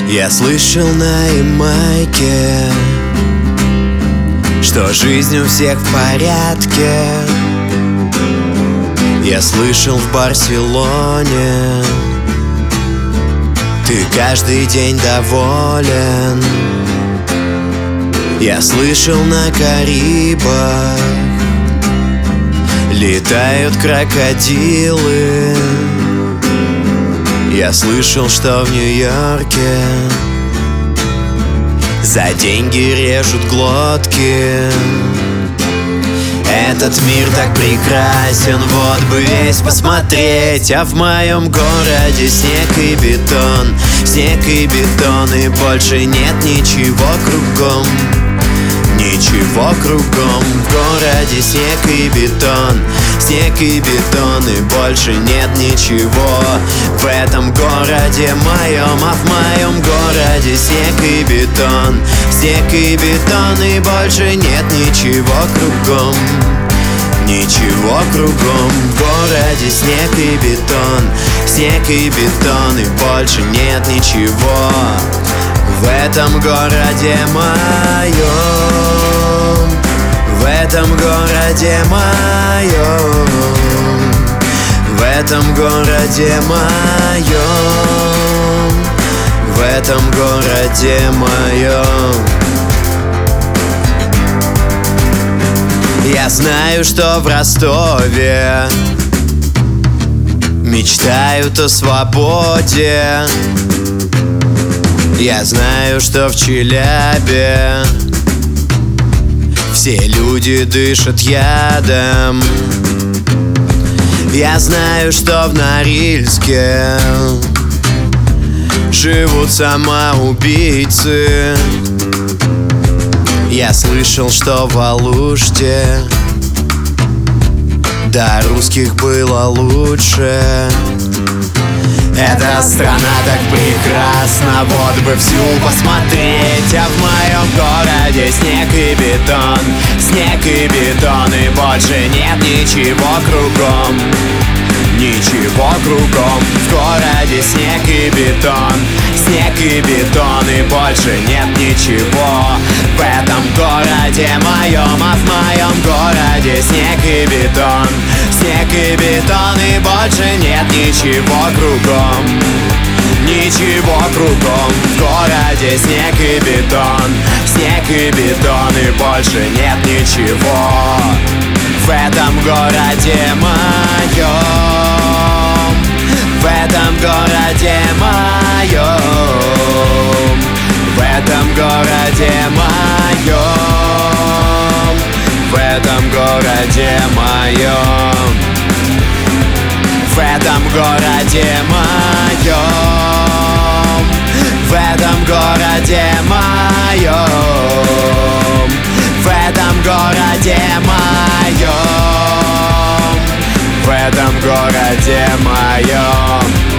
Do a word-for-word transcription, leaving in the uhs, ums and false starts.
Я слышал на Ямайке, что жизнь у всех в порядке. Я слышал в Барселоне, ты каждый день доволен. Я слышал на Карибах летают крокодилы. Я слышал, что в Нью-Йорке за деньги режут глотки. Этот мир так прекрасен, вот бы весь посмотреть. А в моем городе снег и бетон, снег и бетон, и больше нет ничего кругом. Ничего кругом, в городе снег и бетон, снег и бетон, и больше нет ничего. В этом городе моем, а в моем городе снег и бетон, снег и бетон, и больше нет ничего кругом. Ничего кругом, в городе снег и бетон, снег и бетон, и больше нет ничего. В этом городе моем, в этом городе моем, в этом городе моем, в этом городе моем. Я знаю, что в Ростове мечтают о свободе. Я знаю, что в Челябе все люди дышат ядом. Я знаю, что в Норильске живут самоубийцы. Я слышал, что в Алуште до русских было лучше. Эта страна так прекрасна, вот бы всю посмотреть. А в моем городе снег и бетон, снег и бетон, и больше нет ничего кругом. Ничего кругом, в городе снег и бетон, снег и бетон, и больше нет ничего. В этом городе моем, а в моем городе снег и бетон, снег и бетон, и больше нет ничего кругом. Ничего кругом, в городе снег и бетон, снег и бетон, и больше нет ничего. В этом городе моем, в этом городе моем, в этом городе моем, в этом городе моем, в этом городе моем, в этом городе моем, в этом городе моем, в этом городе моем.